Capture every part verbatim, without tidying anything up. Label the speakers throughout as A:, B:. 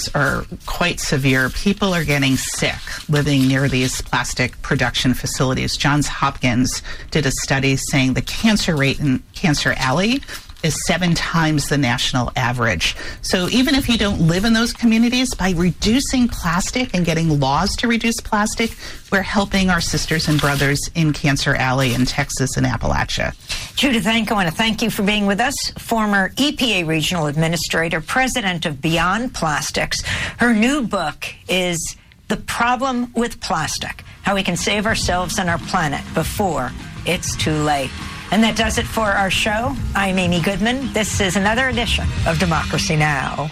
A: numbers are quite severe. People are getting sick living near these plastic production facilities. Johns Hopkins did a study saying the cancer rate in Cancer Alley is seven times the national average. So even if you don't live in those communities, by reducing plastic and getting laws to reduce plastic, we're helping our sisters and brothers in Cancer Alley in Texas and Appalachia.
B: Judith Enke, I want to thank you for being with us. Former E P A Regional Administrator, President of Beyond Plastics. Her new book is The Problem with Plastic, How We Can Save Ourselves and Our Planet Before It's Too Late. And that does it for our show. I'm Amy Goodman. This is another edition of Democracy Now!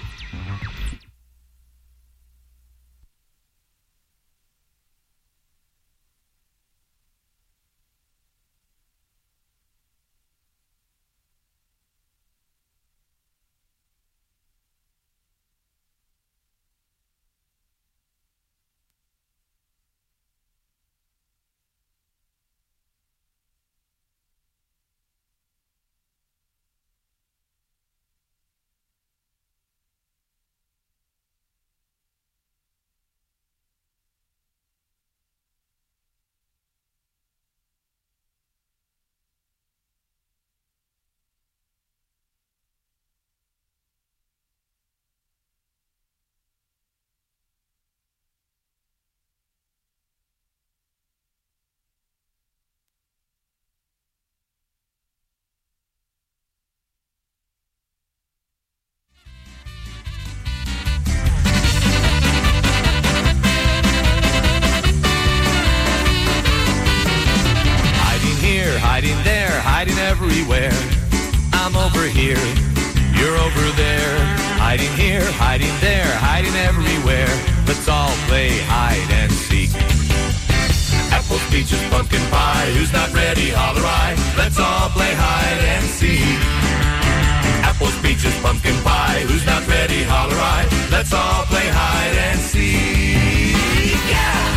C: Hiding there, hiding everywhere. I'm over here, you're over there. Hiding here, hiding there, hiding everywhere. Let's all play hide and seek. Apples, peaches, pumpkin pie. Who's not ready, holler I. Let's all play hide and seek. Apples, peaches, pumpkin pie. Who's not ready, holler I. Let's all play hide and seek. Yeah!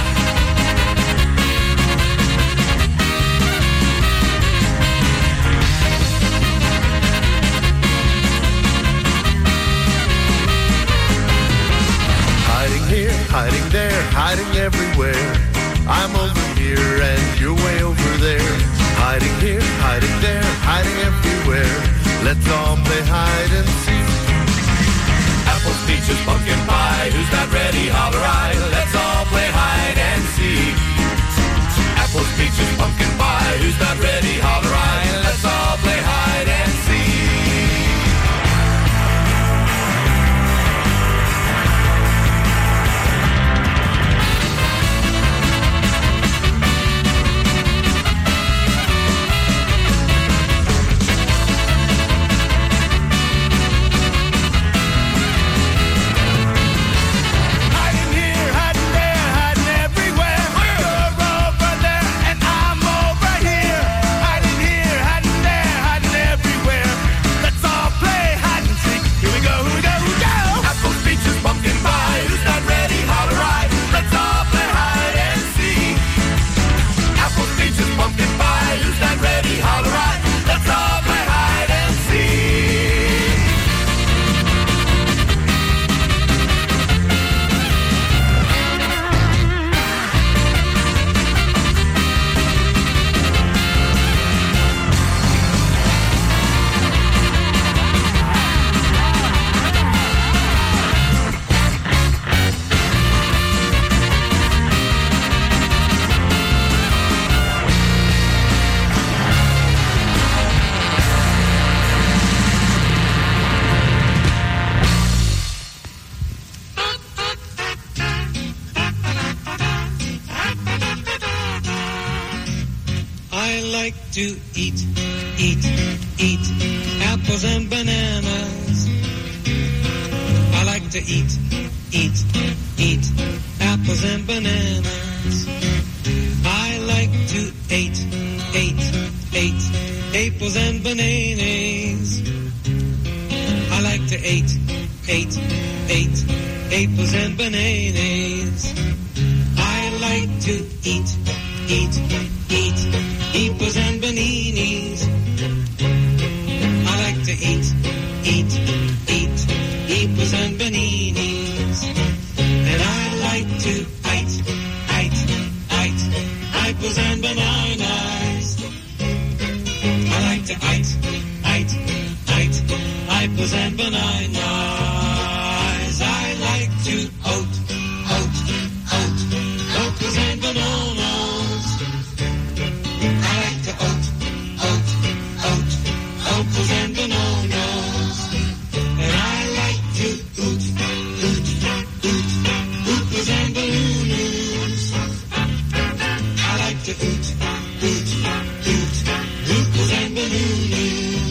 D: Here, hiding there, hiding everywhere. I'm over here and you're way over there. Hiding here, hiding there, hiding everywhere. Let's all play hide and seek.
C: Apples, peaches, pumpkin pie. Who's not ready, holler I. Let's all play hide and seek. Apples, peaches, pumpkin pie. Who's not ready, holler I. Let's all play hide and seek.
E: To eat, eat, eat apples and bananas. I like to eat, eat, eat apples and bananas. I like to eat, eat, eat apples and bananas. I like to eat, eat, eat apples and bananas. I like to eat, eat, eat apples and bananas. I like to eat, eat, eat apples and bananas. to oat, oat, oat, apples and bananas. I like to oat, oat, oat, apples and bananas. And I like to oot, oot, oot, apples and bananas. I like to oot, oot, oot, apples and bananas.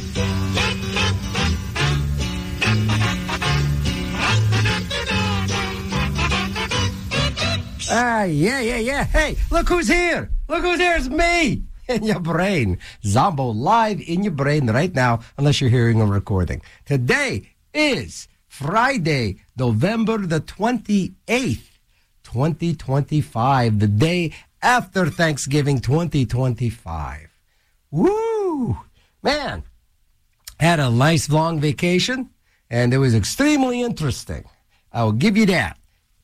F: Ah, yeah, yeah, yeah. Hey, look who's here. Look who's here. It's me in your brain. Zombo live in your brain right now, unless you're hearing a recording. Today is Friday, November the twenty-eighth, twenty twenty-five, the day after Thanksgiving twenty twenty-five. Woo! Man, had a nice long vacation, and it was extremely interesting. I will give you that.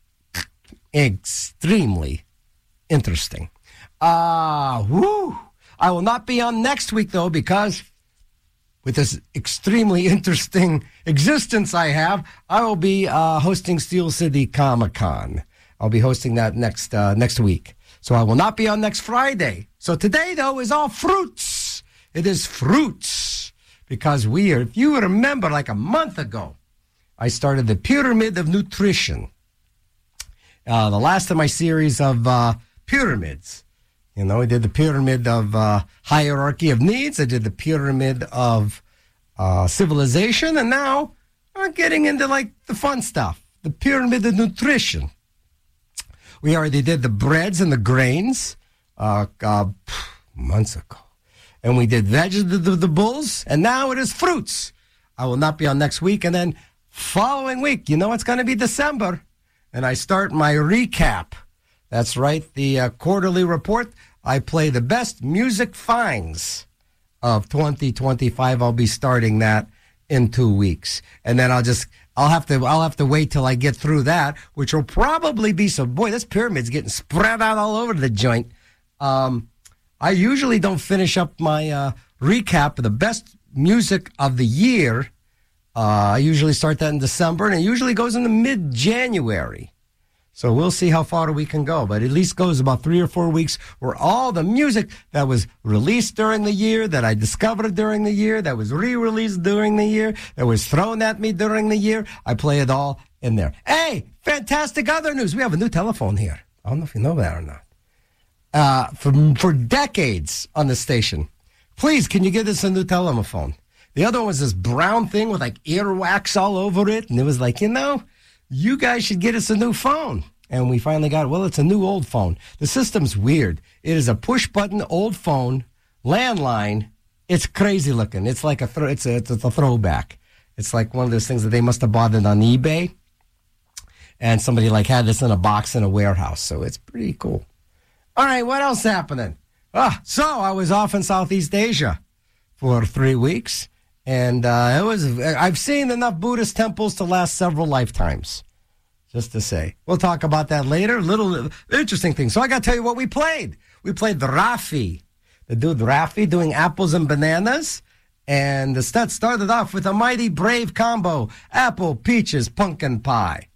F: Extremely interesting. Uh, woo. I will not be on next week, though, because with this extremely interesting existence I have, I will be uh, hosting Steel City Comic-Con. I'll be hosting that next uh, next week. So I will not be on next Friday. So today, though, is all fruits. It is fruits. Because we are, if you remember, like a month ago, I started the Pyramid of Nutrition. Uh, the last of my series of uh, pyramids. You know, I did the pyramid of uh, hierarchy of needs. I did the pyramid of uh, civilization. And now we're getting into, like, the fun stuff. The pyramid of nutrition. We already did the breads and the grains uh, uh, months ago. And we did vegetables. And now it is fruits. I will not be on next week. And then following week, you know, it's going to be December. And I start my recap. That's right, the uh, quarterly report. I play the best music finds of twenty twenty-five. I'll be starting that in two weeks, and then I'll just I'll have to I'll have to wait till I get through that, which will probably be so. Boy, this pyramid's getting spread out all over the joint. Um, I usually don't finish up my uh, recap of the best music of the year. Uh, I usually start that in December, and it usually goes into mid-January. So we'll see how far we can go. But at least goes about three or four weeks where all the music that was released during the year, that I discovered during the year, that was re-released during the year, that was thrown at me during the year, I play it all in there. Hey, fantastic other news. We have a new telephone here. I don't know if you know that or not. Uh, for, for decades on the station. Please, can you give us a new telephone? The other one was this brown thing with like earwax all over it. And it was like, you know, you guys should get us a new phone. And we finally got it. Well, it's a new old phone. The system's weird. It is a push-button old phone, landline. It's crazy looking. It's like a, th- it's, a it's a throwback. It's like one of those things that they must have bought it on eBay. And somebody like had this in a box in a warehouse. So it's pretty cool. All right, what else happening? Ah, so I was off in Southeast Asia for three weeks. And uh, it was. I've seen enough Buddhist temples to last several lifetimes, just to say. We'll talk about that later. Little interesting thing. So I got to tell you what we played. We played the Rafi, the dude Rafi doing apples and bananas. And the set started off with a mighty brave combo, apple, peaches, pumpkin pie.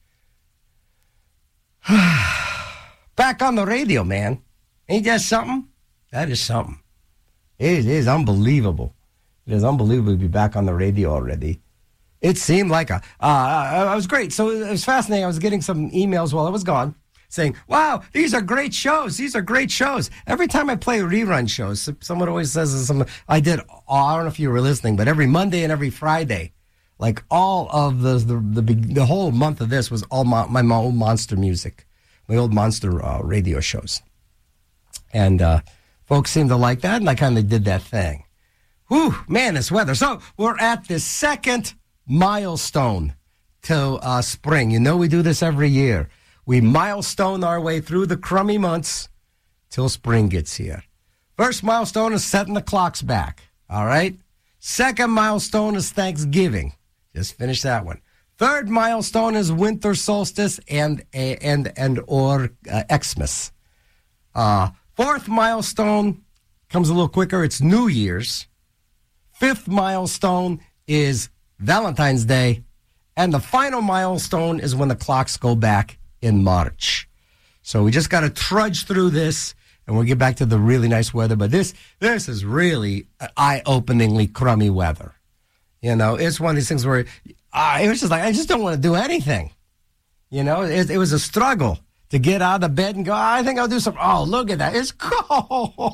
F: Back on the radio, man. Ain't that something? That is something. It is unbelievable. It is unbelievable to be back on the radio already. It seemed like a, uh, it was great. So it was fascinating. I was getting some emails while I was gone saying, wow, these are great shows. These are great shows. Every time I play rerun shows, someone always says, some, I did, oh, I don't know if you were listening, but every Monday and every Friday, like all of the, the, the, the whole month of this was all my, my, my old monster music, my old monster uh, radio shows. And uh, folks seemed to like that, and I kind of did that thing. Whew, man, this weather. So we're at the second milestone till uh, spring. You know we do this every year. We milestone our way through the crummy months till spring gets here. First milestone is setting the clocks back, all right? Second milestone is Thanksgiving. Just finished that one. Third milestone is winter solstice and and and or uh, Xmas. Uh, fourth milestone comes a little quicker. It's New Year's. Fifth milestone is Valentine's Day. And the final milestone is when the clocks go back in March. So we just got to trudge through this, and we'll get back to the really nice weather. But this this is really eye-openingly crummy weather. You know, it's one of these things where uh, it was just like, I just don't want to do anything. You know, it, it was a struggle to get out of bed and go, I think I'll do something. Oh, look at that. It's cold.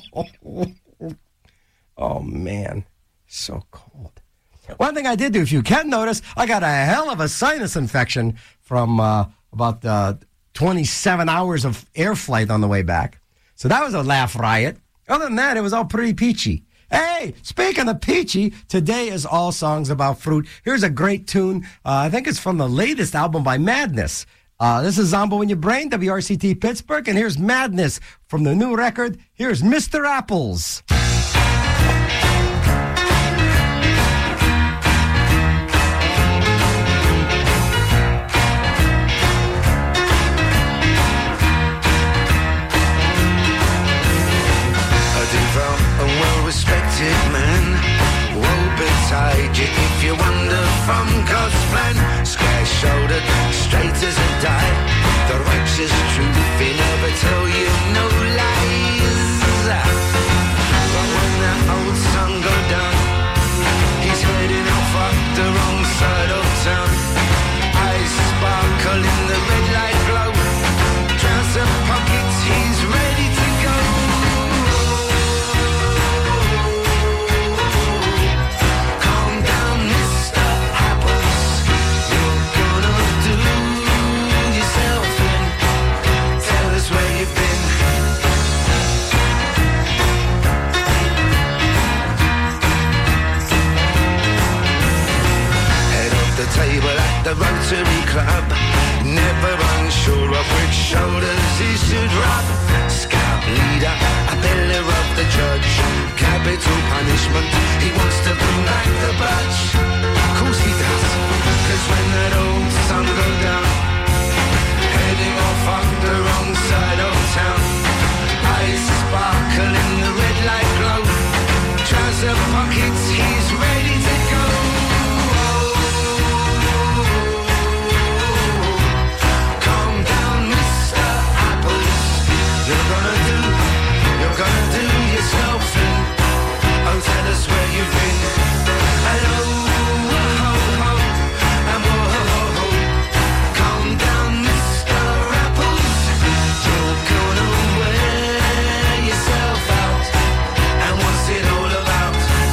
F: Oh, man. So cold. One thing I did do, if you can notice, I got a hell of a sinus infection from uh, about uh, twenty-seven hours of air flight on the way back. So that was a laugh riot. Other than that, it was all pretty peachy. Hey, speaking of peachy, today is all songs about fruit. Here's a great tune. Uh, I think it's from the latest album by Madness. Uh, this is Zombo in Your Brain, W R C T Pittsburgh, and here's Madness from the new record. Here's Mister Apples.
G: Respected man, woe betide you if you wander from God's plan. Square-shouldered, straight as a die, the righteous truth, he never tell you no lies. But when that old sun go down, he's heading off up the wrong side of town. Eyes sparkle in the red light glow, trouser pockets, he's ready to go. Table at the Rotary Club, never unsure of which shoulders he should rub. Scout leader, a pillar of the judge, capital punishment, he wants to bring back the budge. Of course he does, cause when that old sun goes down, heading off on the wrong side of town, eyes sparkle in the red light glow, trouser pockets, he's ready to go. Gonna do yourself in. Oh, tell us where you've been. Hello, ho, ho, and whoa, ho, ho. Calm down, Mister Apples. You're gonna wear yourself out. And what's it all about?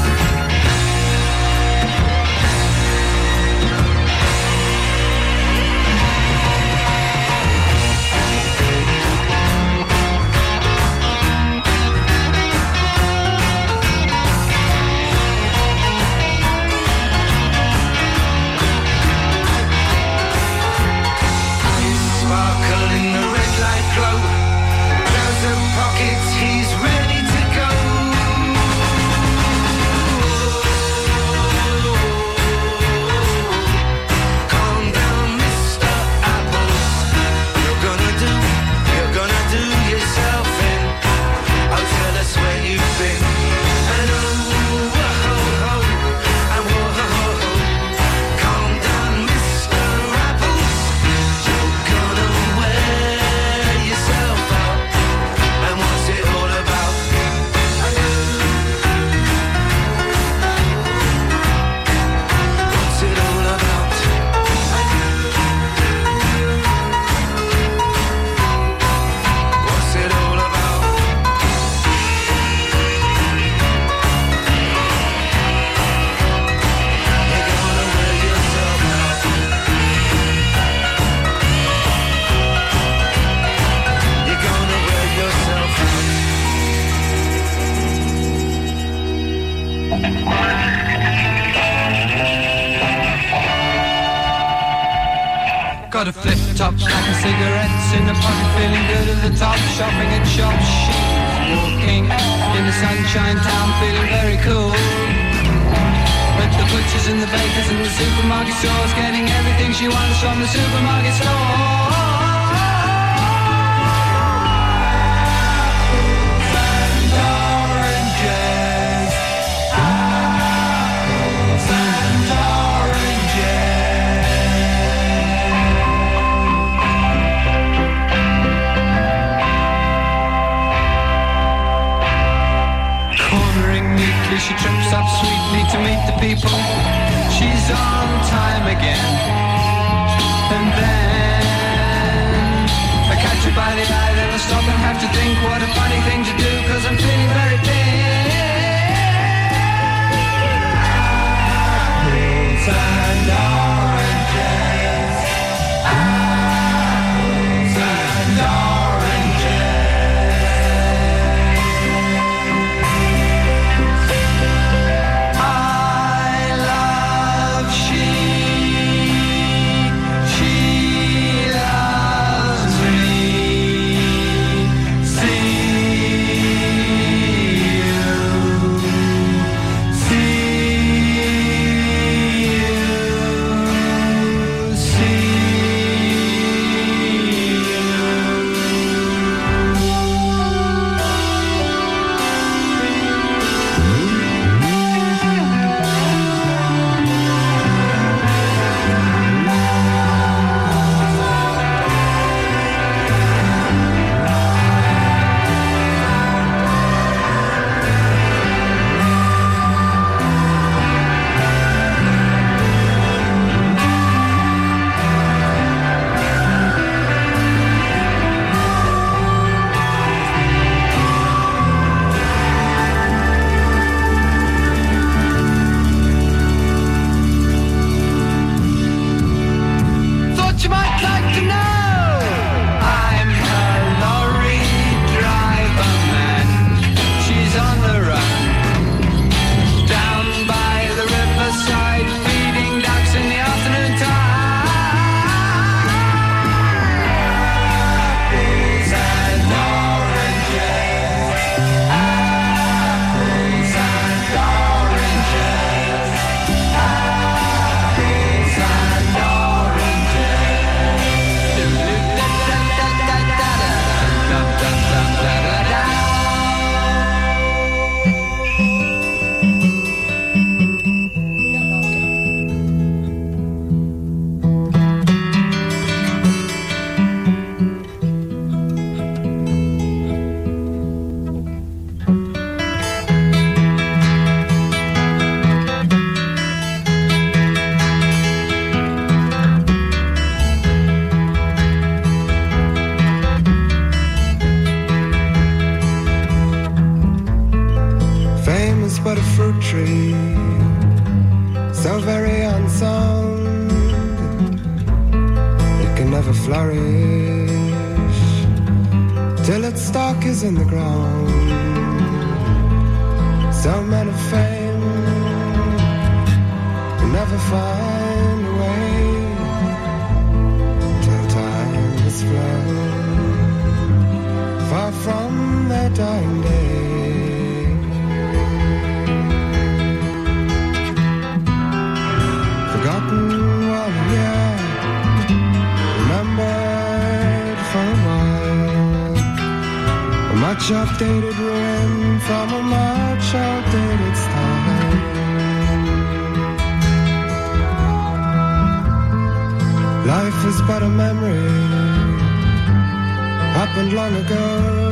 H: Got a flip top, stack of cigarettes in the pocket, feeling good at the top, shopping at shops, she's walking in the sunshine town, feeling very cool. With the butchers and the bakers and the supermarket stores, getting everything she wants from the supermarket store. Apples and oranges, apples and oranges. quickly to meet the people. She's on time again. And then I catch her by the eye, then I stop and have to think what a funny thing to do, cause I'm feeling very thin. Apples and oranges. Apples and oranges. I love she. She loves me. See you. See you. See Thought you might like to know I'm her lorry driver man. She's on the run down by the riverside, feeding ducks in the afternoon time. Apples and oranges. Apples and oranges. Apples and Fame is but a fruit tree, so very unsound, it can never flourish till its stalk is in the ground. So men of fame can never find a way till time is flown far from their dying day. Forgotten one year, remembered for a while. A much updated ruin from a much outdated style. Life is but a memory, happened long ago.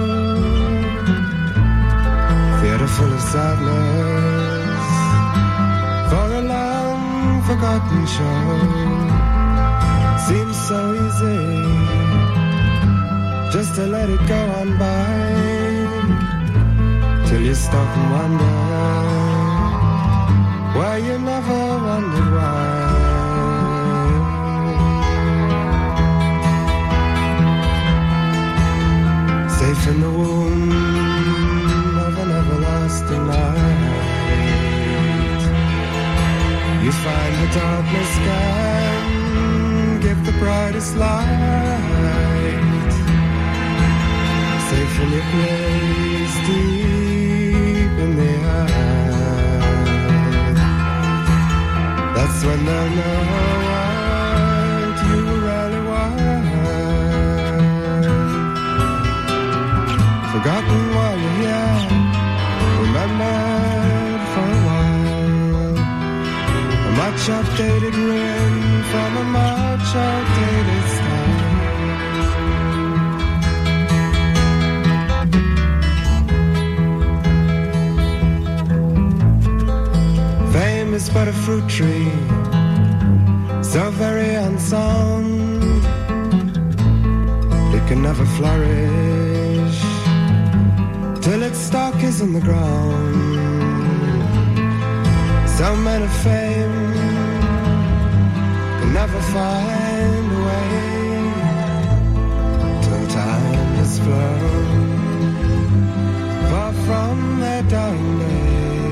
H: Theater full of sadness for a long forgotten show. Seems so easy just to let it go on by, till you stop and wonder why you never wondered why. Safe in the womb of an everlasting night, you find the darkness can give the brightest light. Safe in your place deep in the earth, that's when they'll know what you really want. Forgotten while you're here, remembered for a while. A much updated ruin from a much outdated style.
I: fruit tree, so very unsound, it can never flourish till its stalk is in the ground. Some men of fame can never find a way till time has flown far from their dying day.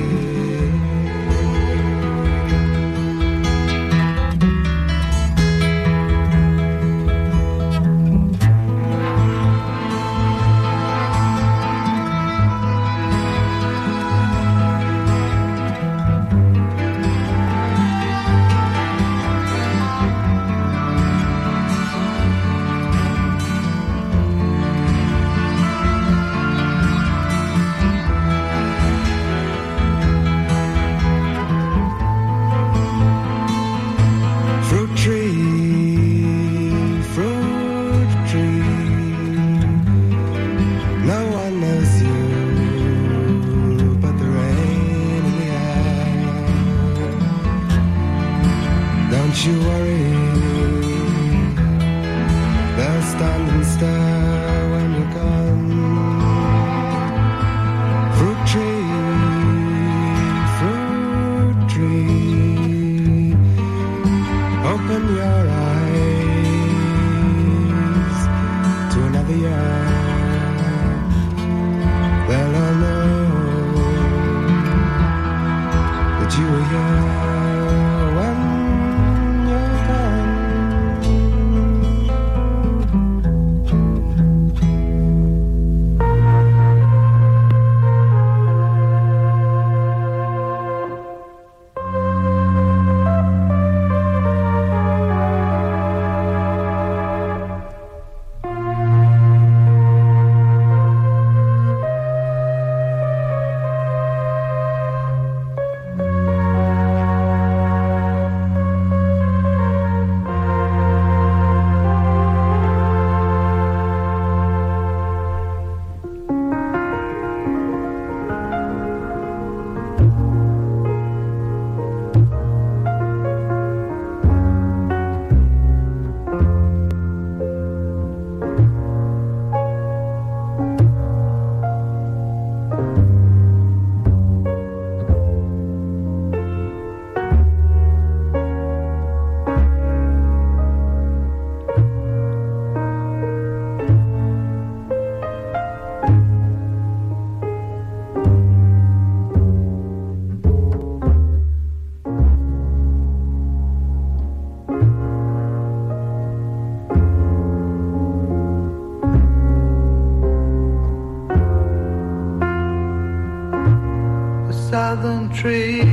J: Southern trees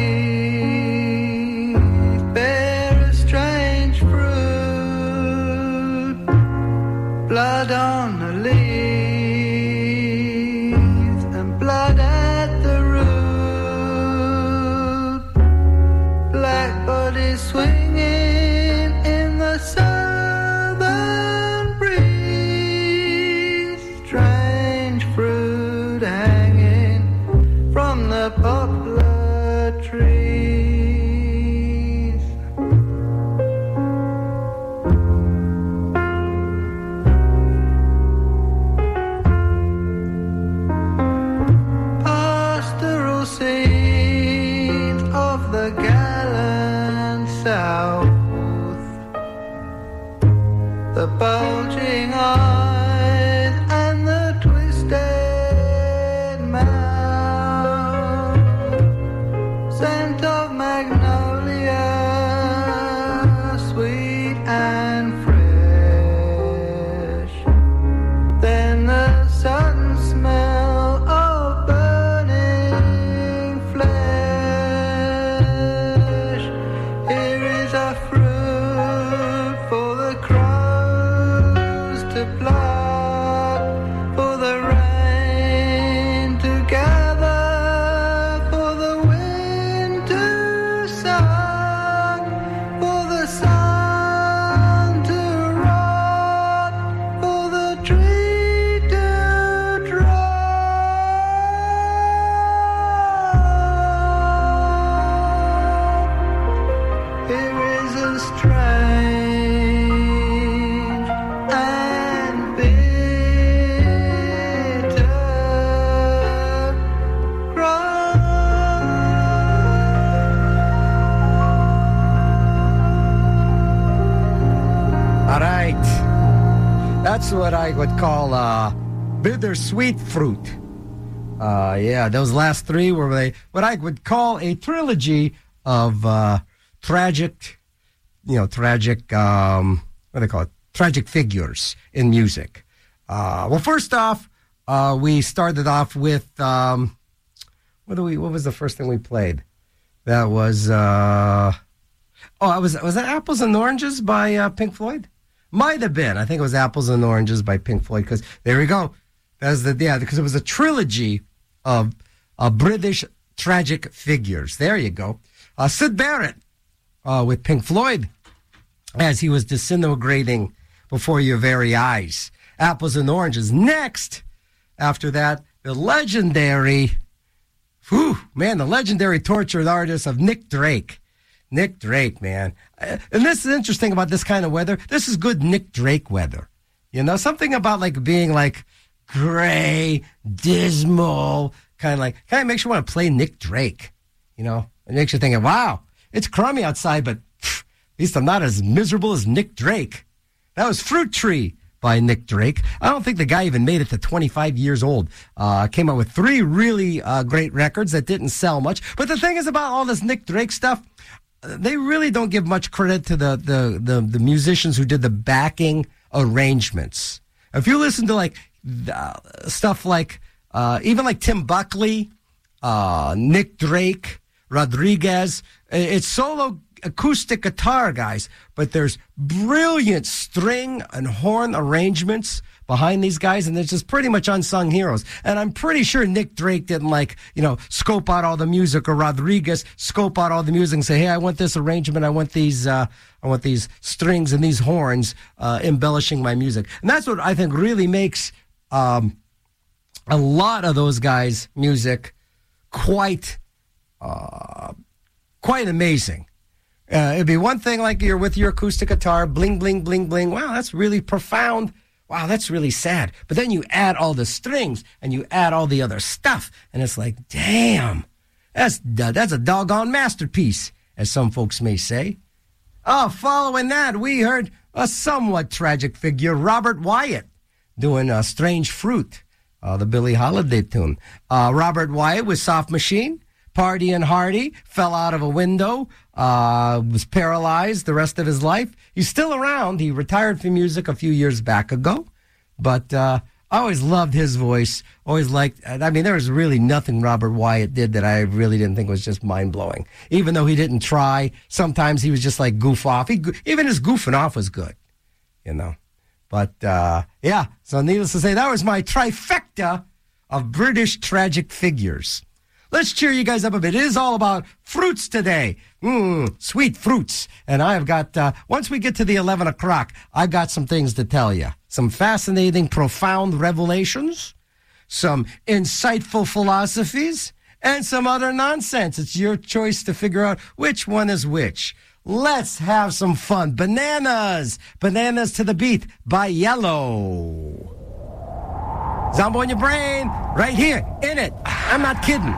J: bear a strange fruit, blood on the leaves and blood at the root, black bodies swinging in the southern breeze, strange fruit hanging from the poplar trees. Pastoral scenes of the gallant South, the bulging eyes and the twisted mouth, scent of magnolia, sweet and fresh. Then the sudden smell of burning flesh. Here is a fruit for the crows to pluck.
F: That's what I would call uh, bittersweet fruit. Uh, yeah, those last three were they, what I would call a trilogy of uh, tragic, you know, tragic, um, what do they call it? Tragic figures in music. Uh, well, first off, uh, we started off with, um, what do we, what was the first thing we played? That was, uh, oh, it was, was that Apples and Oranges by uh, Pink Floyd? Might have been. I think it was Apples and Oranges by Pink Floyd, because there we go. That's the, yeah, because it was a trilogy of uh, British tragic figures. There you go. Uh, Syd Barrett uh, with Pink Floyd as he was disintegrating before your very eyes. Apples and Oranges. Next, after that, the legendary, whew, man, the legendary tortured artist of Nick Drake. Nick Drake, man. And this is interesting about this kind of weather. This is good Nick Drake weather. You know, something about like being like gray, dismal, kind of like, kind of makes you want to play Nick Drake. You know, it makes you thinking, wow, it's crummy outside, but pff, at least I'm not as miserable as Nick Drake. That was Fruit Tree by Nick Drake. I don't think the guy even made it to twenty-five years old. Uh, came out with three really uh, great records that didn't sell much. But the thing is about all this Nick Drake stuff, they really don't give much credit to the, the, the, the musicians who did the backing arrangements. If you listen to like uh, stuff like, uh, even like Tim Buckley, uh, Nick Drake, Rodriguez, it's solo acoustic guitar, guys, but there's brilliant string and horn arrangements behind these guys, and they're just pretty much unsung heroes. And I'm pretty sure Nick Drake didn't like, you know, scope out all the music, or Rodriguez scope out all the music and say, hey, I want this arrangement, I want these, uh, I want these strings and these horns uh, embellishing my music. And that's what I think really makes um, a lot of those guys' music quite, uh, quite amazing. Uh, it'd be one thing like you're with your acoustic guitar, bling, bling, bling, bling. Wow, that's really profound. Wow, that's really sad. But then you add all the strings and you add all the other stuff, and it's like, damn, that's that's a doggone masterpiece, as some folks may say. Oh, following that, we heard a somewhat tragic figure, Robert Wyatt, doing uh, Strange Fruit, uh, the Billie Holiday tune. Uh, Robert Wyatt with Soft Machine. Party and Hardy, fell out of a window, uh, was paralyzed the rest of his life. He's still around. He retired from music a few years back ago. But uh, I always loved his voice. Always liked, I mean, there was really nothing Robert Wyatt did that I really didn't think was just mind-blowing. Even though he didn't try, sometimes he was just like goof off. He, even his goofing off was good, you know. But, uh, yeah, so needless to say, that was my trifecta of British tragic figures. Let's cheer you guys up a bit. It is all about fruits today. Mmm, sweet fruits. And I've got, uh, once we get to the eleven o'clock, I've got some things to tell you. Some fascinating, profound revelations, some insightful philosophies, and some other nonsense. It's your choice to figure out which one is which. Let's have some fun. Bananas. Bananas to the Beat by Yellow. Zombo in your brain, right here, in it. I'm not kidding.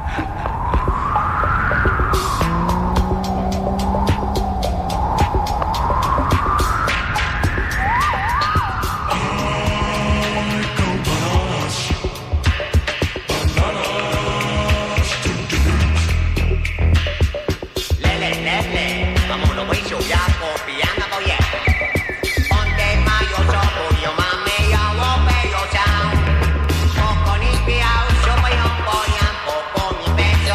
K: Poco ni piao, yo voy a un pollan, poco mi pecho.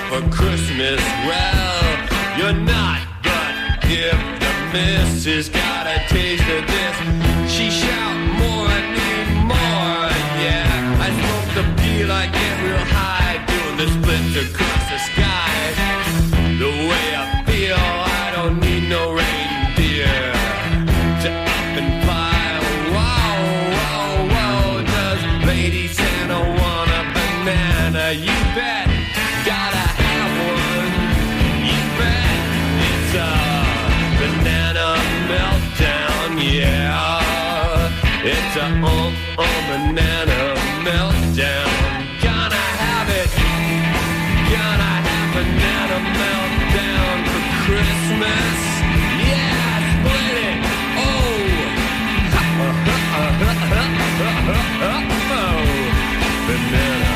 C: for Christmas. Well, you're not, but if the missus got a taste of this, she shout more and need more. Yeah, I smoke the peel, I get real high, doing the split across the sky. The way I feel, I don't need no reindeer to up and fly. Wow, wow, wow, does Lady Santa want a banana? You bet, gotta have one. You bet, it's a banana meltdown, yeah. It's a um, um, banana meltdown. Gonna have it, gonna have banana meltdown for Christmas. Yeah, split it, oh. Oh, banana.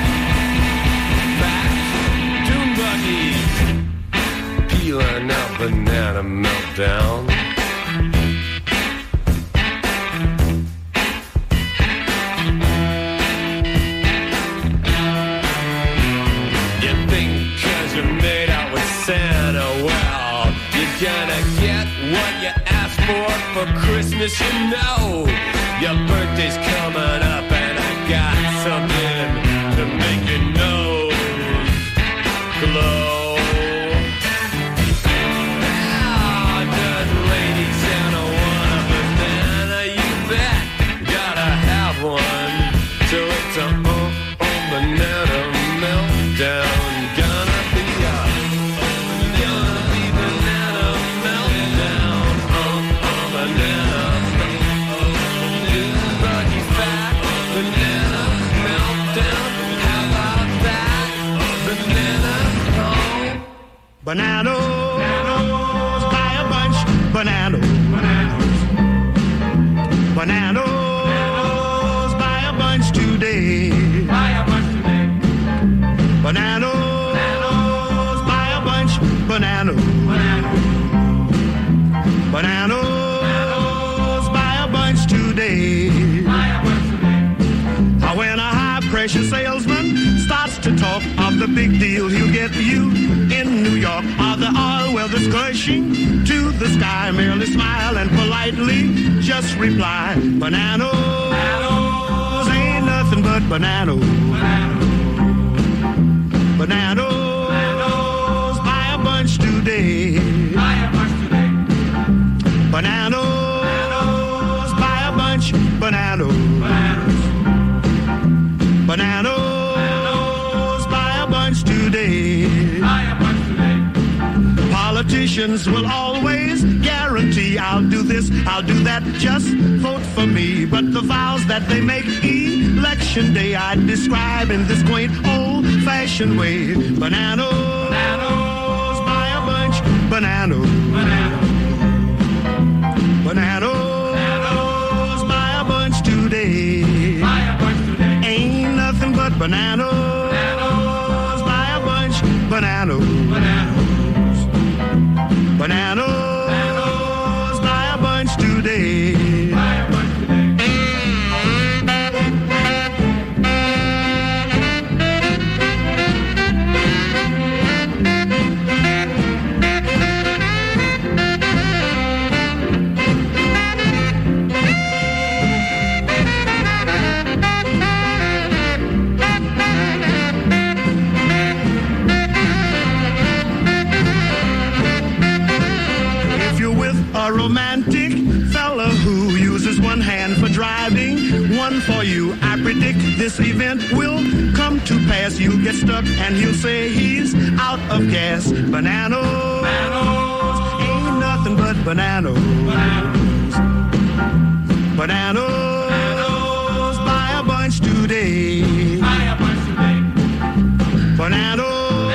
C: Back, Doom Buggy, peeling out banana meltdown. You think 'cause you're made out with Santa, well, you're gonna get what you asked for for Christmas, you know. Your birthday's coming up and I got something to make your nose glow. Ah, does Lady Santa want a banana? You bet, gotta have one. So it's a um, um, banana meltdown. Gonna be a, gonna be banana meltdown. Um, um, banana. Buggy's back. Banana meltdown. How about that? Banana, oh.
K: Bananas, buy a bunch, bananas. Bananas, buy a bunch today. Buy a bunch today. Bananas, buy a bunch, bananas. Bananas, buy a bunch today. Buy a bunch today. When a high-pressure salesman starts to talk of the big deal he'll get you in New York, or the oil well that's gushing to the sky, merely smile and politely just reply, bananas, bananas ain't nothing but bananas. Bananas, bananas, buy a bunch today. Buy a bunch today. Bananas, bananas, buy a bunch, bananas. Bananas, buy a bunch today. Buy a bunch today. Politicians will always guarantee I'll do this, I'll do that, just vote for me. But the vows that they make election day I'd describe in this quaint old-fashioned way. Bananas, bananas, buy a bunch, bananas. Bananas, bananas, buy a bunch today. Buy a bunch today. Ain't nothing but bananas. Bananas, buy a bunch, bananas. Bananas, bananas, buy a bunch today. Buy a bunch today. A romantic fella who uses one hand for driving, one for you. I predict this event will come to pass. You'll get stuck and he'll say he's out of gas. Bananas, bananas ain't nothing but bananas. Bananas, bananas, bananas, buy a bunch today. Buy a bunch today. Bananas.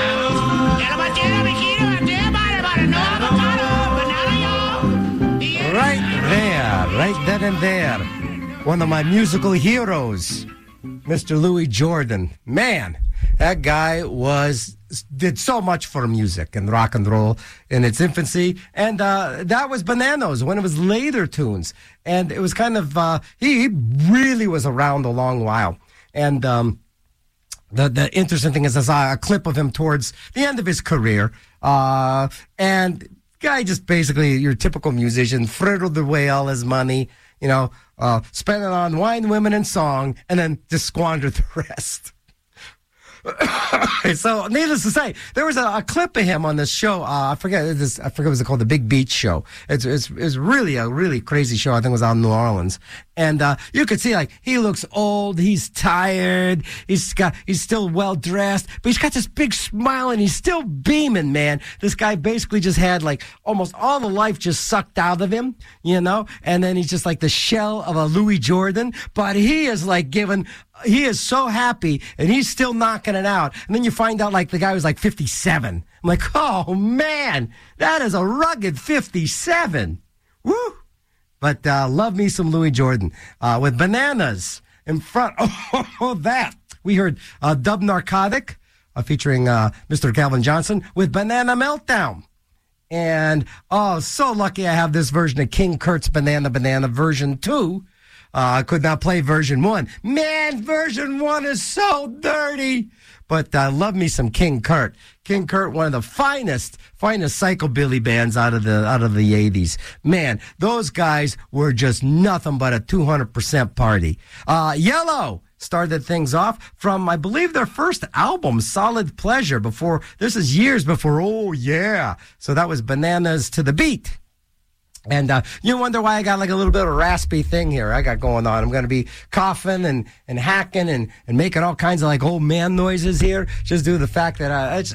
F: Right there, right then and there. One of my musical heroes, Mister Louis Jordan. Man, that guy was did so much for music and rock and roll in its infancy. And uh, that was Bananas, one of his later tunes. And it was kind of, uh, he, he really was around a long while. And um, the the interesting thing is I saw a clip of him towards the end of his career, uh, and guy just basically your typical musician, frittlered away all his money, you know, uh, spent it on wine, women, and song, and then just squandered the rest. So, needless to say, there was a, a clip of him on this show. Uh, I forget this. I forget what it was called, the Big Beach Show. It's it's it's really a really crazy show. I think it was out in New Orleans, and uh, you could see like he looks old. He's tired. He's got he's still well dressed, but he's got this big smile and he's still beaming. Man, this guy basically just had like almost all the life just sucked out of him, you know. And then he's just like the shell of a Louis Jordan, but he is like given. He is so happy, and he's still knocking it out. And then you find out, like, the guy was, like, fifty-seven. I'm like, oh, man, that is a rugged fifty-seven. Woo! But uh, love me some Louis Jordan uh, with Bananas in front. Oh, that. We heard uh, Dub Narcotic uh, featuring uh, Mister Calvin Johnson with Banana Meltdown. And, oh, so lucky I have this version of King Kurt's Banana Banana version two. Uh, I could not play version one. Man, version one is so dirty. But uh, love me some King Kurt. King Kurt, one of the finest, finest psychobilly bands out of the out of the eighties. Man, those guys were just nothing but a two hundred percent party. Uh, Yellow started things off from, I believe, their first album, Solid Pleasure. Before this is years before. Oh yeah, so that was Bananas to the Beat. And uh, you wonder why I got like a little bit of a raspy thing here I got going on. I'm going to be coughing and, and hacking and, and making all kinds of like old man noises here just due to the fact that uh, it's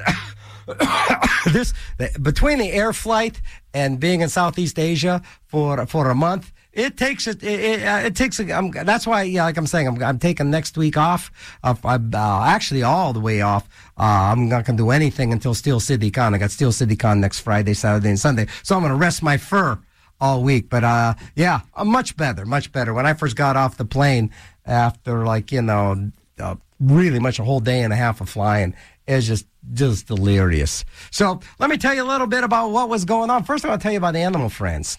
F: this between the air flight and being in Southeast Asia for for a month. It takes it. It, it, it takes. I'm, that's why, yeah, like I'm saying, I'm, I'm taking next week off. Uh, I'm uh, actually all the way off. Uh, I'm not going to do anything until Steel City Con. I got Steel City Con next Friday, Saturday, and Sunday. So I'm going to rest my fur all week. But, uh, yeah, I'm much better, much better. When I first got off the plane after, like, you know, uh, really much a whole day and a half of flying, it was just, just delirious. So let me tell you a little bit about what was going on. First, I want to tell you about Animal Friends.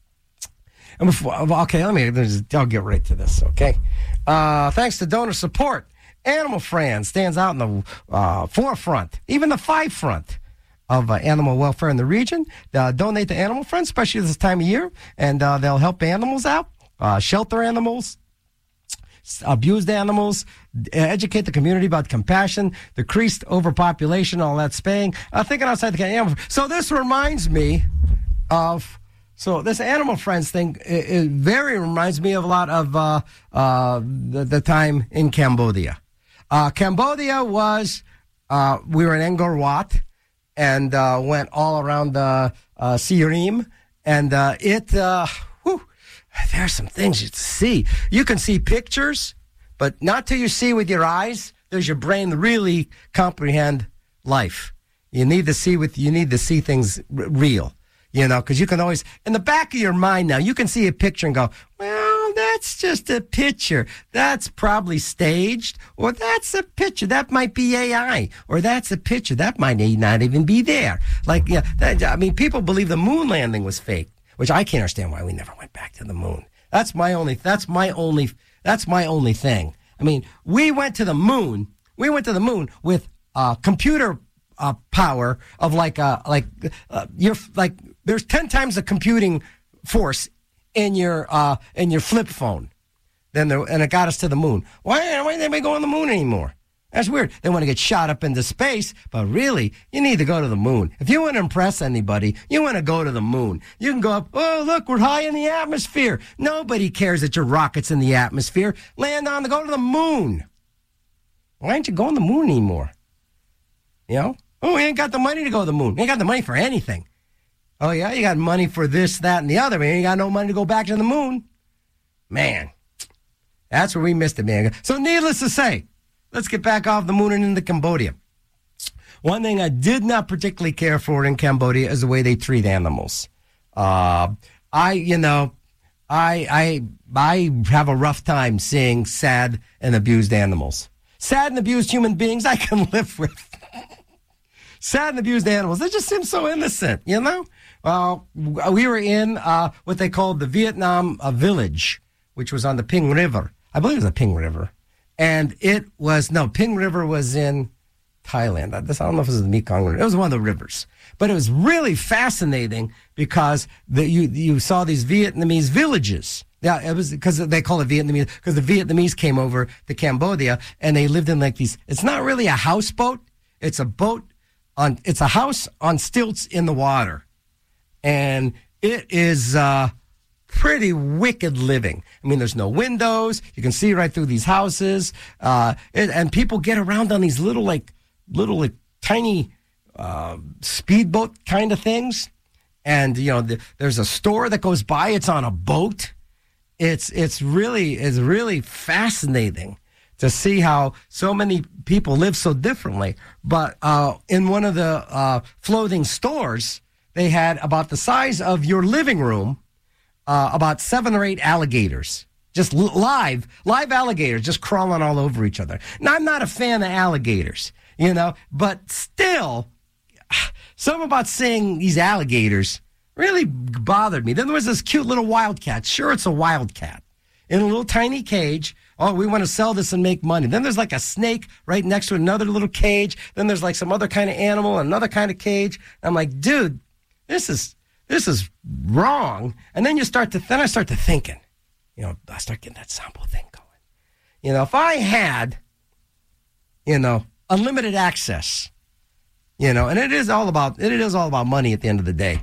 F: And before, okay, let me, I'll get right to this, okay? Uh, thanks to donor support, Animal Friends stands out in the uh, forefront, even the five front of uh, animal welfare in the region. Uh, donate to Animal Friends, especially this time of year, and uh, they'll help animals out, uh, shelter animals, abused animals, educate the community about compassion, decreased overpopulation, all that spaying, uh, thinking outside the animal. So this reminds me of, so this Animal Friends thing, it, it very reminds me of a lot of uh, uh, the, the time in Cambodia. Uh, Cambodia was, uh, we were in Angkor Wat, and uh, went all around uh, uh, Siem Reap, and uh, it, uh, whew, there's some things you see. You can see pictures, but not till you see with your eyes does your brain really comprehend life. You need to see with you need to see things r- real, you know, because you can always in the back of your mind now you can see a picture and go, well, that's just a picture. That's probably staged, or that's a picture. That might be A I, or that's a picture. That might not even be there. Like, yeah, that, I mean, people believe the moon landing was fake, which I can't understand why we never went back to the moon. That's my only, that's my only, that's my only thing. I mean, we went to the moon, we went to the moon with uh, computer uh, power of like, uh, like, uh, you're like, there's ten times the computing force in your uh in your flip phone, then there, and it got us to the moon. Why why didn't anybody go on the moon anymore? That's weird. They want to get shot up into space, but really, you need to go to the moon. If you want to impress anybody, you want to go to the moon. You can go up. Oh, look, we're high in the atmosphere. Nobody cares that your rocket's in the atmosphere. Land on to go to the moon. Why aren't you going to the moon anymore? You know? Oh, we ain't got the money to go to the moon. We ain't got the money for anything. Oh, yeah, you got money for this, that, and the other, man. You got no money to go back to the moon. Man, that's where we missed it, man. So needless to say, let's get back off the moon and into Cambodia. One thing I did not particularly care for in Cambodia is the way they treat animals. Uh, I, you know, I, I, I have a rough time seeing sad and abused animals. Sad and abused human beings I can live with. Sad and abused animals, they just seem so innocent, you know? Well, we were in uh, what they called the Vietnam uh, Village, which was on the Ping River. I believe it was the Ping River. And it was, no, Ping River was in Thailand. I don't know if it was the Mekong River. It was one of the rivers. But it was really fascinating because the, you you saw these Vietnamese villages. Yeah, it was because they call it Vietnamese, because the Vietnamese came over to Cambodia and they lived in like these, it's not really a houseboat. It's a boat on, it's a house on stilts in the water. And it is uh, pretty wicked living. I mean, there's no windows. You can see right through these houses. Uh, it, and people get around on these little, like, little, like, tiny uh, speedboat kind of things. And, you know, the, there's a store that goes by. It's on a boat. It's it's really it's really fascinating to see how so many people live so differently. But uh, in one of the uh, floating stores, they had about the size of your living room, uh, about seven or eight alligators, just l- live, live alligators just crawling all over each other. Now, I'm not a fan of alligators, you know, but still, something about seeing these alligators really bothered me. Then there was this cute little wildcat. Sure, it's a wildcat in a little tiny cage. Oh, we want to sell this and make money. Then there's like a snake right next to another little cage. Then there's like some other kind of animal, another kind of cage. I'm like, dude, this is this is wrong. And then you start to, then I start to thinking, you know, I start getting that Sambo thing going. You know, if I had, you know, unlimited access, you know, and it is all about, it is all about money at the end of the day.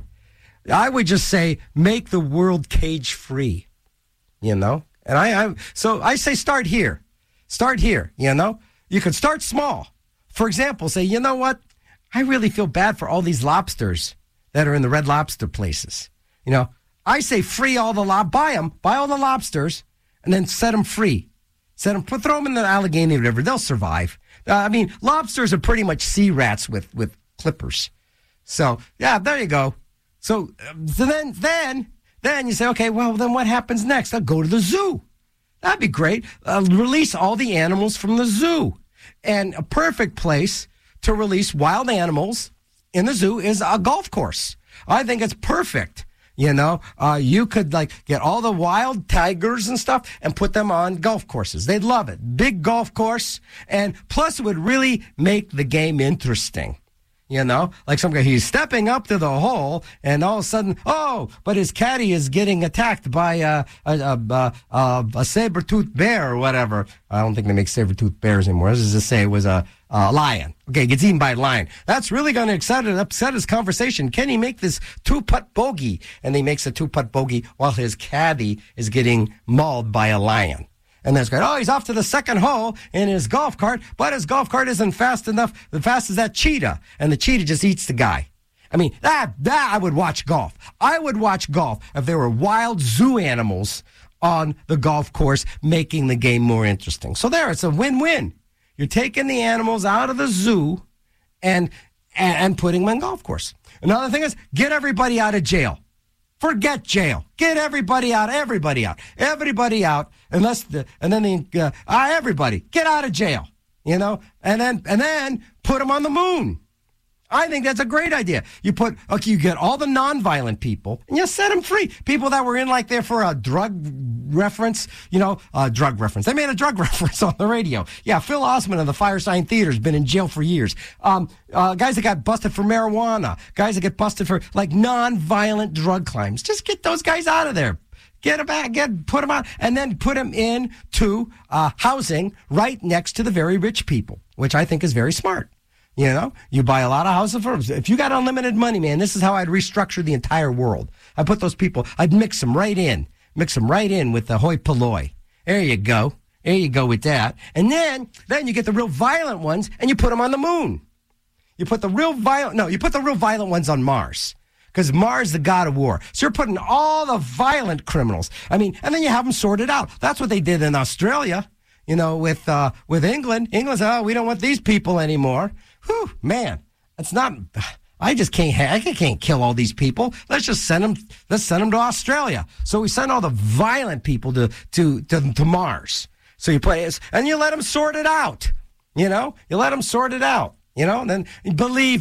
F: I would just say, make the world cage free, you know? And I, I, so I say start here. Start here, you know? You could start small. For example, say, you know what? I really feel bad for all these lobsters that are in the Red Lobster places. You know, I say free all the lob, buy them, buy all the lobsters, and then set them free. Set them, put, throw them in the Allegheny River. They'll survive. Uh, I mean, lobsters are pretty much sea rats with, with clippers. So, yeah, there you go. So, so then, then, then you say, okay, well, then what happens next? I'll go to the zoo. That'd be great. Uh, release all the animals from the zoo. And a perfect place to release wild animals in the zoo is a golf course. I think it's perfect. You know, uh, you could like get all the wild tigers and stuff and put them on golf courses. They'd love it. Big golf course. And plus it would really make the game interesting. You know, like some guy, he's stepping up to the hole, and all of a sudden, oh, but his caddy is getting attacked by uh, a, a, a, a, a saber-toothed bear or whatever. I don't think they make saber-toothed bears anymore. Let's just say it was a, a lion. Okay, gets eaten by a lion. That's really going to upset, upset his conversation. Can he make this two-putt bogey? And he makes a two-putt bogey while his caddy is getting mauled by a lion. And then it's going, oh, he's off to the second hole in his golf cart, but his golf cart isn't fast enough, as fast as that cheetah. And the cheetah just eats the guy. I mean, that, that I would watch golf. I would watch golf if there were wild zoo animals on the golf course making the game more interesting. So there, it's a win-win. You're taking the animals out of the zoo and, and, and putting them on golf course. Another thing is, get everybody out of jail. Forget jail. Get everybody out. Everybody out. Everybody out. Unless the and then the uh, uh, everybody get out of jail. You know, and then and then put them on the moon. I think that's a great idea. You put okay, you get all the nonviolent people and you set them free. People that were in like there for a drug reference, you know, uh, drug reference. They made a drug reference on the radio. Yeah, Phil Osmond of the Firesign Theater has been in jail for years. Um, uh, guys that got busted for marijuana, guys that get busted for like nonviolent drug crimes. Just get those guys out of there. Get them back, get put them out, and then put them in to uh, housing right next to the very rich people, which I think is very smart. You know, you buy a lot of houses for them. If you got unlimited money, man, this is how I'd restructure the entire world. I put those people, I'd mix them right in, mix them right in with the hoi polloi. There you go. There you go with that. And then, then you get the real violent ones and you put them on the moon. You put the real violent, no, you put the real violent ones on Mars. Because Mars is the god of war. So you're putting all the violent criminals. I mean, and then you have them sorted out. That's what they did in Australia, you know, with, uh, with England. England said, oh, we don't want these people anymore. Whew, man, it's not, I just can't, I can't kill all these people. Let's just send them, let's send them to Australia. So we send all the violent people to, to, to, to Mars. So you put, and you let them sort it out. You know, you let them sort it out, you know, and then believe me,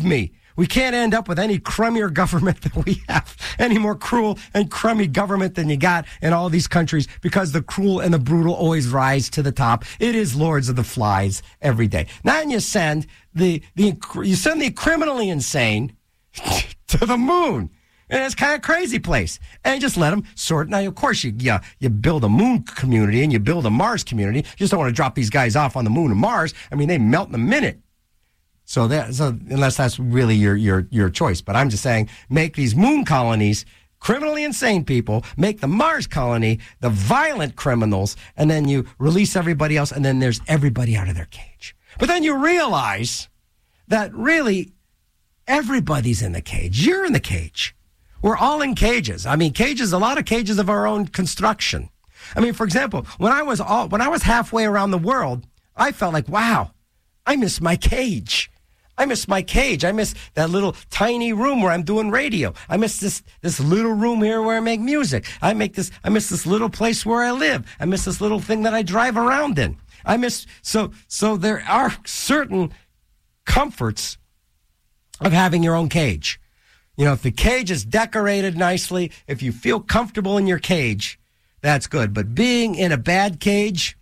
F: We can't end up with any crummier government than we have, any more cruel and crummy government than you got in all these countries, because the cruel and the brutal always rise to the top. It is Lords of the Flies every day. Now you send the, the you send the criminally insane to the moon. And it's kind of crazy place. And just let them sort. Now, of course, you, you you build a moon community and you build a Mars community. You just don't want to drop these guys off on the moon and Mars. I mean, they melt in a minute. So that, so unless that's really your, your, your choice. But I'm just saying, make these moon colonies criminally insane people, make the Mars colony the violent criminals, and then you release everybody else, and then there's everybody out of their cage. But then you realize that really everybody's in the cage. You're in the cage. We're all in cages. I mean, cages, a lot of cages of our own construction. I mean, for example, when I was all, when I was halfway around the world, I felt like, wow, I miss my cage. I miss my cage. I miss that little tiny room where I'm doing radio. I miss this, this little room here where I make music. I make this, I miss this little place where I live. I miss this little thing that I drive around in. I miss, so, so there are certain comforts of having your own cage. You know, if the cage is decorated nicely, if you feel comfortable in your cage, that's good. But being in a bad cage,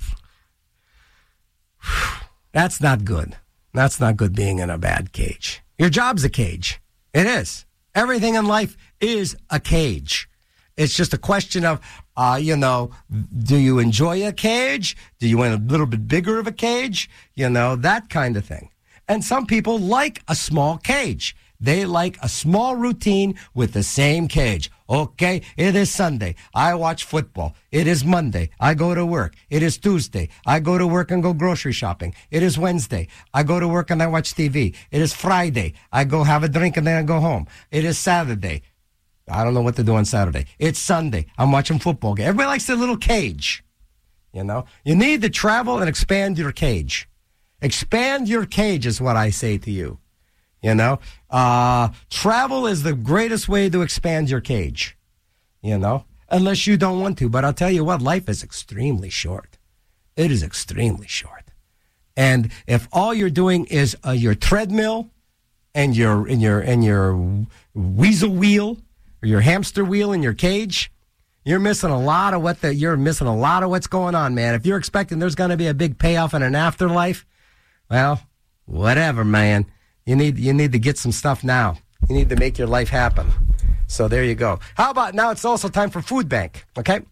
F: that's not good. That's not good, being in a bad cage. Your job's a cage. It is. Everything in life is a cage. It's just a question of, uh, you know, do you enjoy a cage? Do you want a little bit bigger of a cage? You know, that kind of thing. And some people like a small cage. They like a small routine with the same cage. Okay, it is Sunday. I watch football. It is Monday. I go to work. It is Tuesday. I go to work and go grocery shopping. It is Wednesday. I go to work and I watch T V. It is Friday. I go have a drink and then I go home. It is Saturday. I don't know what to do on Saturday. It's Sunday. I'm watching football game. Everybody likes their little cage. You know, you need to travel and expand your cage. Expand your cage is what I say to you. You know, uh, travel is the greatest way to expand your cage, you know, unless you don't want to. But I'll tell you what, life is extremely short. It is extremely short. And if all you're doing is uh, your treadmill and your, and your, and your weasel wheel or your hamster wheel in your cage, you're missing a lot of what the, you're missing a lot of what's going on, man. If you're expecting there's going to be a big payoff in an afterlife, well, whatever, man. You need you need to get some stuff now. You need to make your life happen. So there you go. How about now it's also time for Food Bank, okay?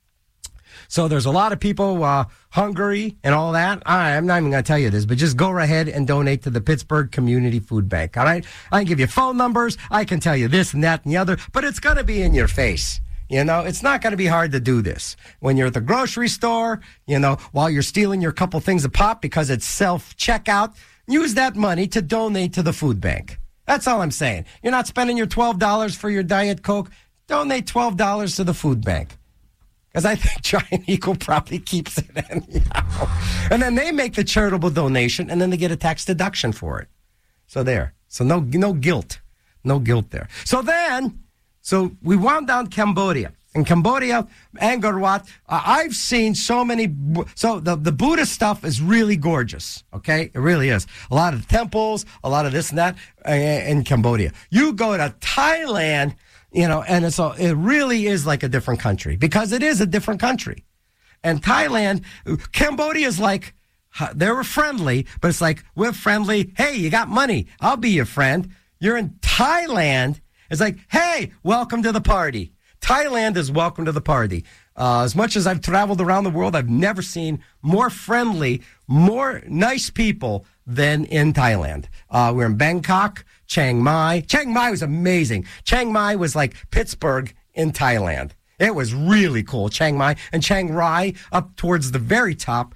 F: So there's a lot of people uh, hungry and all that. All right, I'm not even going to tell you this, but just go ahead and donate to the Pittsburgh Community Food Bank, all right? I can give you phone numbers. I can tell you this and that and the other, but it's going to be in your face. You know, it's not going to be hard to do this. When you're at the grocery store, you know, while you're stealing your couple things of pop because it's self-checkout, use that money to donate to the food bank. That's all I'm saying. You're not spending your twelve dollars for your Diet Coke. Donate twelve dollars to the food bank. Because I think Giant Eagle probably keeps it anyhow. And then they make the charitable donation, and then they get a tax deduction for it. So there. So no, no guilt. No guilt there. So then, so we wound down Cambodia. In Cambodia, Angkor Wat, uh, I've seen so many. So the, the Buddhist stuff is really gorgeous. Okay, it really is. A lot of temples, a lot of this and that uh, in Cambodia. You go to Thailand, you know, and it's a, it really is like a different country because it is a different country. And Thailand, Cambodia is like they were friendly, but it's like we're friendly. Hey, you got money? I'll be your friend. You're in Thailand. It's like, hey, welcome to the party. Thailand is welcome to the party. Uh, as much as I've traveled around the world, I've never seen more friendly, more nice people than in Thailand. Uh, we're in Bangkok, Chiang Mai. Chiang Mai was amazing. Chiang Mai was like Pittsburgh in Thailand. It was really cool, Chiang Mai. And Chiang Rai up towards the very top.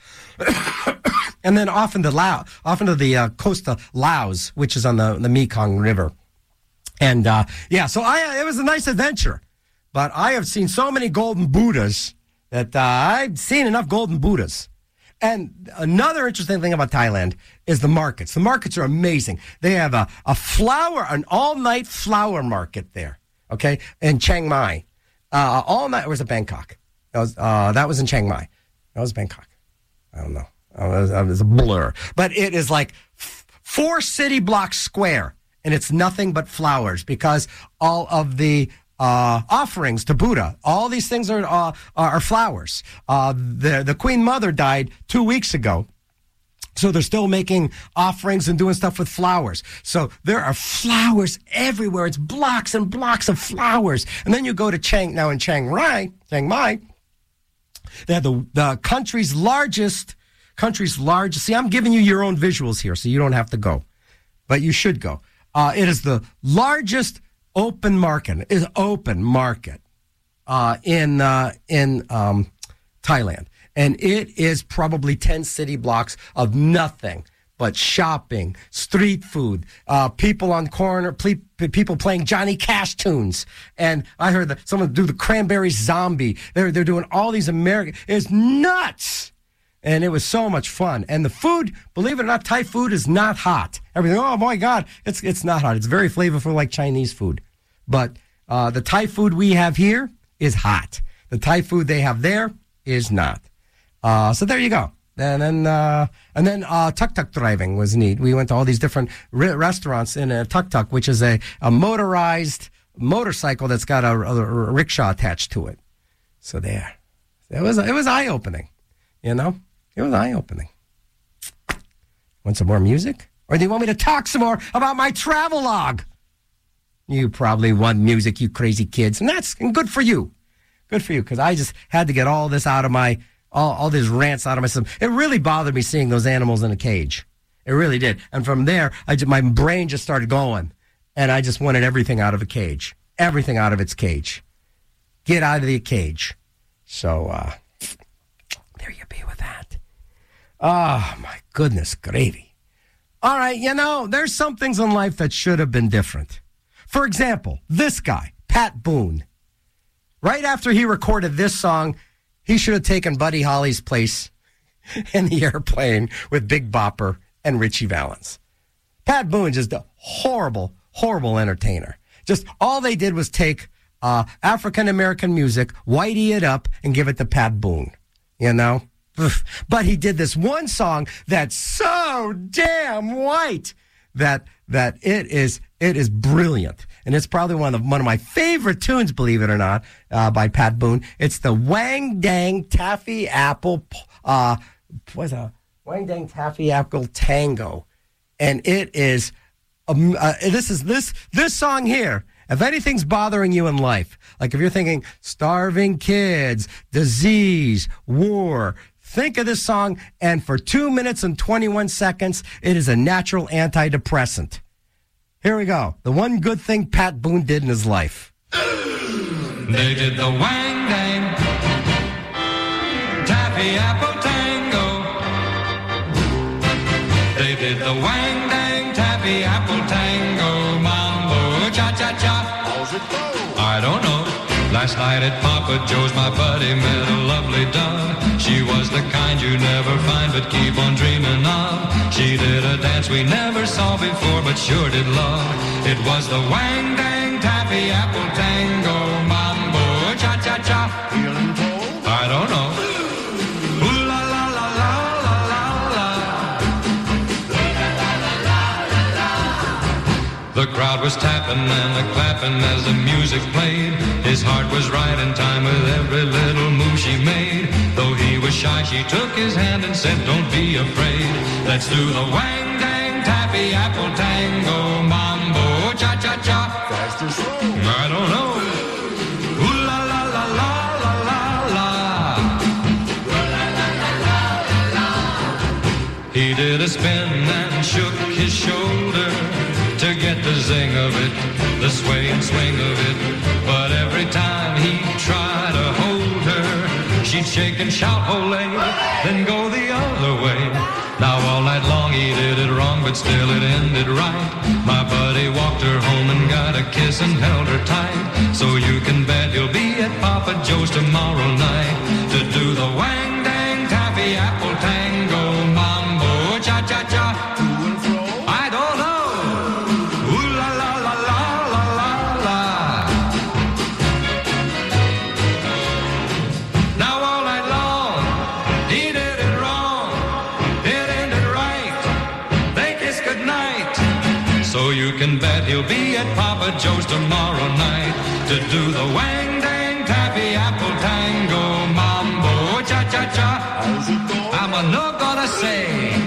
F: And then off into Laos, off into the uh, coast of Laos, which is on the, the Mekong River. And, uh, yeah, so I, it was a nice adventure. But I have seen so many golden Buddhas that uh, I've seen enough golden Buddhas. And another interesting thing about Thailand is the markets. The markets are amazing. They have a, a flower, an all-night flower market there, okay, in Chiang Mai. Uh, all night, or was it Bangkok? That was, uh, that was in Chiang Mai. That was Bangkok. I don't know. It was, it was a blur. But it is like f- four city blocks square. and it's nothing but flowers because all of the uh, offerings to Buddha, all these things are uh, are flowers. Uh, the the Queen Mother died two weeks ago. So they're still making offerings and doing stuff with flowers. So there are flowers everywhere. It's blocks and blocks of flowers. And then you go to Chiang, now in Chiang Rai, Chiang Mai, they have the, the country's largest, country's largest. See, I'm giving you your own visuals here, so you don't have to go. But you should go. Uh, it is the largest open market, is open market uh, in, uh, in um, Thailand. And it is probably ten city blocks of nothing but shopping, street food, uh, people on corner, ple- people playing Johnny Cash tunes. And I heard that someone do the Cranberry Zombie. They're, they're doing all these American, it's nuts. And it was so much fun. And the food, believe it or not, Thai food is not hot. Everything, oh my God, it's, it's not hot. It's very flavorful like Chinese food. But uh, the Thai food we have here is hot. The Thai food they have there is not. Uh, so there you go. And then, uh, and then, uh, tuk-tuk driving was neat. We went to all these different re- restaurants in a tuk-tuk, which is a, a motorized motorcycle that's got a, a, a rickshaw attached to it. So there. It was, it was eye-opening. You know? It was eye-opening. Want some more music? Or do you want me to talk some more about my travel log? You probably want music, you crazy kids. And that's and good for you. Good for you, because I just had to get all this out of my All, all these rants out of my system. It really bothered me seeing those animals in a cage. It really did. And from there, I just, my brain just started going. And I just wanted everything out of a cage. Everything out of its cage. Get out of the cage. So, uh, there you be with that. Oh, my goodness gravy. All right, you know, there's some things in life that should have been different. For example, this guy, Pat Boone. Right after he recorded this song, he should have taken Buddy Holly's place in the airplane with Big Bopper and Richie Valens. Pat Boone, just a horrible, horrible entertainer. Just all they did was take uh, African-American music, whitey it up, and give it to Pat Boone. You know? But he did this one song that's so damn white that that it is it is brilliant. And it's probably one of one of my favorite tunes, believe it or not, uh, by Pat Boone. It's the Wang Dang Taffy Apple, uh, what's a Wang Dang Taffy Apple Tango, and it is um, uh, this is this this song here. If anything's bothering you in life, like if you're thinking starving kids, disease, war, think of this song, and for two minutes and twenty-one seconds, it is a natural antidepressant. Here we go. The one good thing Pat Boone did in his life.
L: They did the Wang Dang Taffy Apple Tango. They did the Wang Dang Taffy Apple Tango. Mambo cha-cha-cha. How's it go? I don't know. Last night at Papa Joe's, my buddy met a lovely dove. She was the kind you never find but keep on dreaming of. She did a dance we never saw before but sure did love. It was the Wang Dang Taffy Apple Tango. Mambo cha-cha-cha. Feeling cold? I don't know. Ooh la la la la la la la. The crowd was tapping and a clapping as the music played. His heart was right in time with every little move she made. Though he was shy, she took his hand and said, don't be afraid. Let's do the Wang Dang Taffy Apple Tango. Mambo cha-cha-cha. Fast or slow? I don't know. Ooh la la la la la la la. Ooh la la la la la la. He did a spin and shook his shoulder to get the zing of it, the sway and swing of it. But every time he tried to hold her, she'd shake and shout, ole, then go the other way. Now all night long he did it wrong, but still it ended right. My buddy walked her home and got a kiss and held her tight. So you can bet he'll be at Papa Joe's tomorrow night to do the Wang Dang Taffy Apple Tango. Mambo cha-cha-cha. To and fro? I don't know. Ooh la la la la la la la. Now all night long he did it wrong. It ended right. They kissed goodnight. So you can can bet he'll be at Papa Joe's tomorrow night to do the wang dang taffy apple tango mambo cha cha cha. I'm a no gonna say.